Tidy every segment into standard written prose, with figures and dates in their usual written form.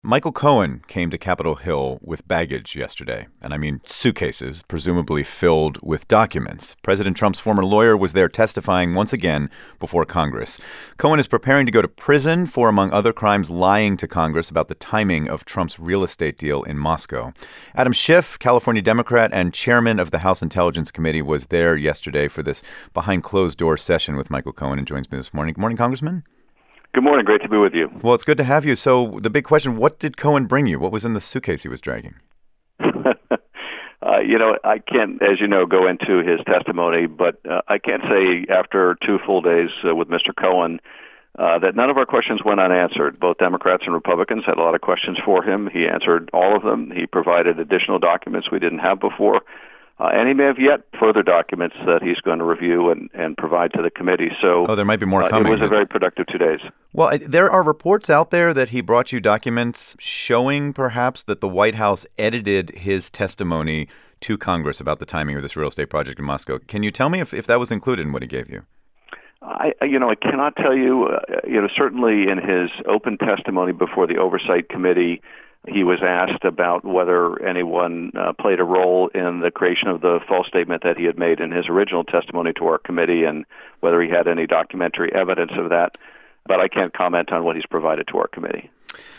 Michael Cohen came to Capitol Hill with baggage yesterday, and I mean suitcases, presumably filled with documents. President Trump's former lawyer was there testifying once again before Congress. Cohen is preparing to go to prison for, among other crimes, lying to Congress about the timing of Trump's real estate deal in Moscow. Adam Schiff, California Democrat and chairman of the House Intelligence Committee, was there yesterday for this behind-closed-door session with Michael Cohen and joins me this morning. Good morning, Congressman. Good morning. Great to be with you. Well, it's good to have you. So the big question, what did Cohen bring you? What was in the suitcase he was dragging? I can't, as you know, go into his testimony, but I can say after 2 full days with Mr. Cohen that none of our questions went unanswered. Both Democrats and Republicans had a lot of questions for him. He answered all of them. He provided additional documents we didn't have before. And he may have yet further documents that he's going to review and provide to the committee. So, there might be more coming. It was a very productive 2 days. Well, there are reports out there that he brought you documents showing perhaps that the White House edited his testimony to Congress about the timing of this real estate project in Moscow. Can you tell me if that was included in what he gave you? I cannot tell you. Certainly in his open testimony before the Oversight Committee, he was asked about whether anyone played a role in the creation of the false statement that he had made in his original testimony to our committee and whether he had any documentary evidence of that. But I can't comment on what he's provided to our committee.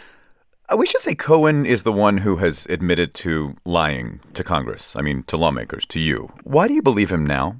We should say Cohen is the one who has admitted to lying to Congress, to lawmakers, to you. Why do you believe him now?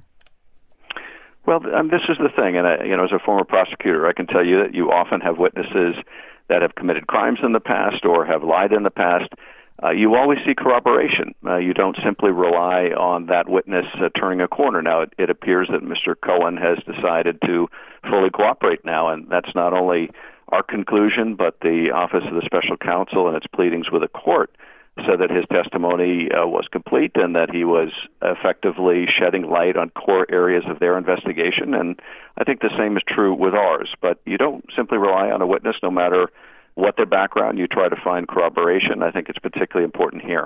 Well, this is the thing. And, as a former prosecutor, I can tell you that you often have witnesses that have committed crimes in the past or have lied in the past. You always see corroboration. You don't simply rely on that witness turning a corner. Now, it appears that Mr. Cohen has decided to fully cooperate now, and that's not only our conclusion, but the Office of the Special Counsel and its pleadings with the court said that his testimony was complete and that he was effectively shedding light on core areas of their investigation. And I think the same is true with ours. But you don't simply rely on a witness no matter what their background. You try to find corroboration. I think it's particularly important here.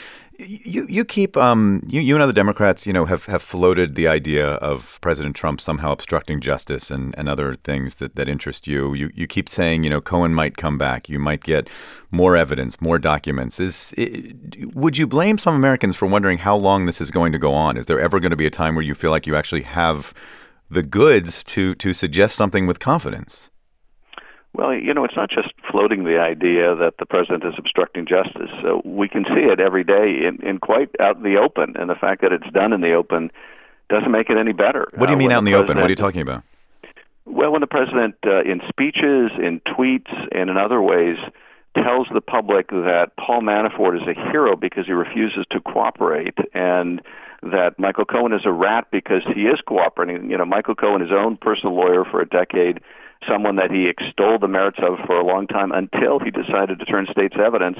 You keep you and other Democrats, have floated the idea of President Trump somehow obstructing justice and other things that interest you. You keep saying, Cohen might come back. You might get more evidence, more documents. Would you blame some Americans for wondering how long this is going to go on? Is there ever going to be a time where you feel like you actually have the goods to suggest something with confidence? Well, it's not just floating the idea that the president is obstructing justice. So we can see it every day in quite out in the open, and the fact that it's done in the open doesn't make it any better. What do you mean out in the open? What are you talking about? Well, when the president, in speeches, in tweets, and in other ways, tells the public that Paul Manafort is a hero because he refuses to cooperate, and that Michael Cohen is a rat because he is cooperating. Michael Cohen, his own personal lawyer for a decade, someone that he extolled the merits of for a long time until he decided to turn state's evidence.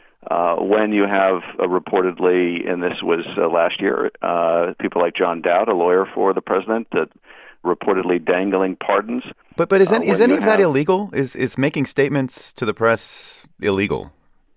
When you have reportedly, and this was last year, people like John Dowd, a lawyer for the president, that reportedly dangling pardons. But is any of that illegal? Is making statements to the press illegal?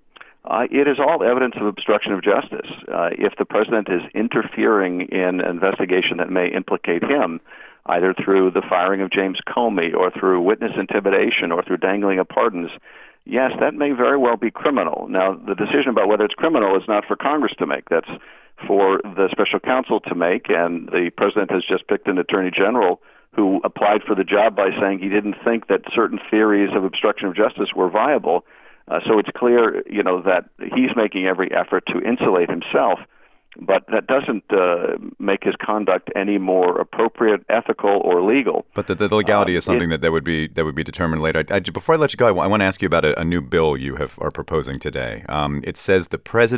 It is all evidence of obstruction of justice. If the president is interfering in an investigation that may implicate him, either through the firing of James Comey or through witness intimidation or through dangling of pardons, yes, that may very well be criminal. Now, the decision about whether it's criminal is not for Congress to make. That's for the special counsel to make, and the president has just picked an attorney general who applied for the job by saying he didn't think that certain theories of obstruction of justice were viable. So it's clear, that he's making every effort to insulate himself. But that doesn't make his conduct any more appropriate, ethical, or legal. But the legality is something that would be determined later. Before I let you go, I want to ask you about a new bill you are proposing today. It says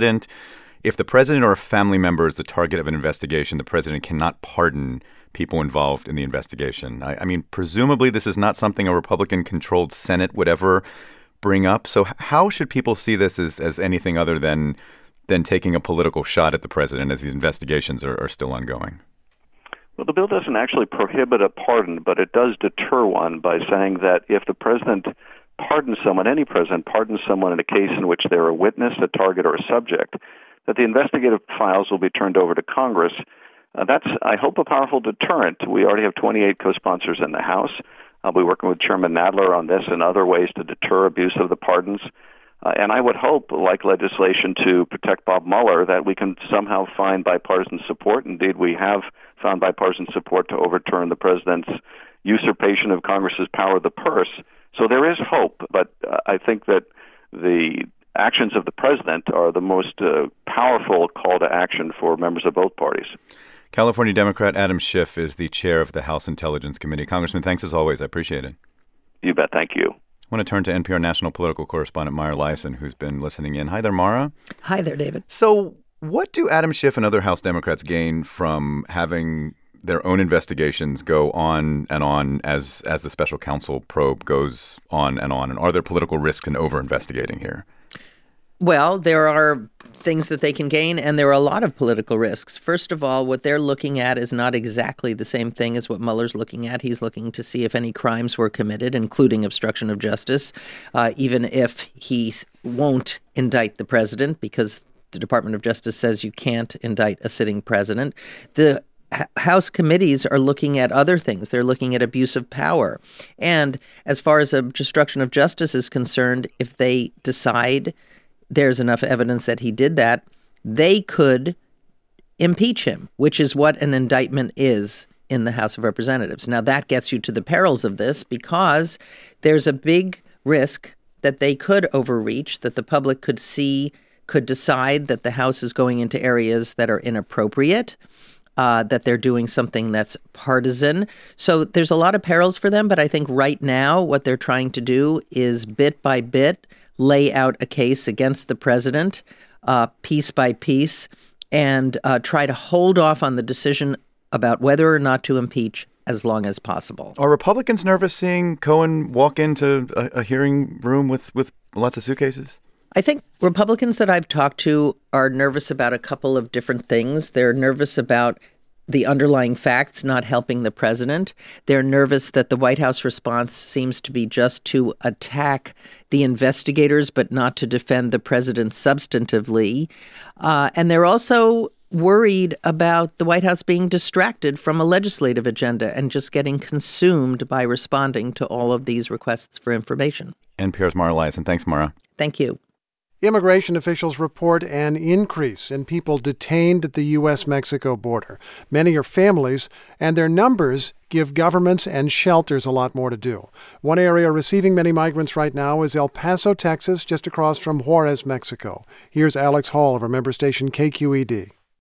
if the president or a family member is the target of an investigation, the president cannot pardon people involved in the investigation. Presumably this is not something a Republican-controlled Senate would ever bring up. So how should people see this as anything other than taking a political shot at the president as these investigations are still ongoing? Well, the bill doesn't actually prohibit a pardon, but it does deter one by saying that if the president pardons someone, any president pardons someone in a case in which they're a witness, a target, or a subject, that the investigative files will be turned over to Congress. That's, I hope, a powerful deterrent. We already have 28 co-sponsors in the House. I'll be working with Chairman Nadler on this and other ways to deter abuse of the pardons. And I would hope, like legislation to protect Bob Mueller, that we can somehow find bipartisan support. Indeed, we have found bipartisan support to overturn the president's usurpation of Congress's power of the purse. So there is hope, but I think that the actions of the president are the most powerful call to action for members of both parties. California Democrat Adam Schiff is the chair of the House Intelligence Committee. Congressman, thanks as always. I appreciate it. You bet. Thank you. I want to turn to NPR national political correspondent Mara Liasson, who's been listening in. Hi there, Mara. Hi there, David. So what do Adam Schiff and other House Democrats gain from having their own investigations go on and on as the special counsel probe goes on? And are there political risks in over-investigating here? Well, there are things that they can gain, and there are a lot of political risks. First of all, what they're looking at is not exactly the same thing as what Mueller's looking at. He's looking to see if any crimes were committed, including obstruction of justice, even if he won't indict the president, because the Department of Justice says you can't indict a sitting president. The House committees are looking at other things. They're looking at abuse of power. And as far as obstruction of justice is concerned, if they decide there's enough evidence that he did that, they could impeach him, which is what an indictment is in the House of Representatives. Now, that gets you to the perils of this, because there's a big risk that they could overreach, that the public could decide that the House is going into areas that are inappropriate, that they're doing something that's partisan. So there's a lot of perils for them, but I think right now what they're trying to do is bit by bit lay out a case against the president, piece by piece, and try to hold off on the decision about whether or not to impeach as long as possible. Are Republicans nervous seeing Cohen walk into a hearing room with lots of suitcases? I think Republicans that I've talked to are nervous about a couple of different things. They're nervous about the underlying facts not helping the president. They're nervous that the White House response seems to be just to attack the investigators, but not to defend the president substantively. And they're also worried about the White House being distracted from a legislative agenda and just getting consumed by responding to all of these requests for information. NPR's Mara Liasson. Thanks, Mara. Thank you. Immigration officials report an increase in people detained at the U.S.-Mexico border. Many are families, and their numbers give governments and shelters a lot more to do. One area receiving many migrants right now is El Paso, Texas, just across from Juarez, Mexico. Here's Alex Hall of our member station KQED.